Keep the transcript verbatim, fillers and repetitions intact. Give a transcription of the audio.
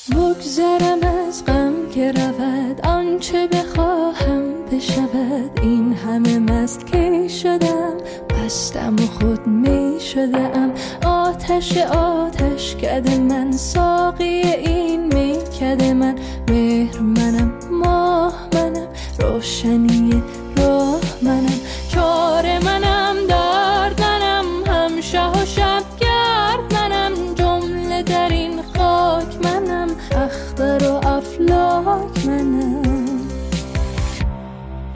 بگذرم از غم که رود، آنچه بخواهم بشود. این همه مست که شدم، بستم و خود می شدم. آتش آتش کده من، ساقی این می کده من. مهر منم، ماه منم، روشنی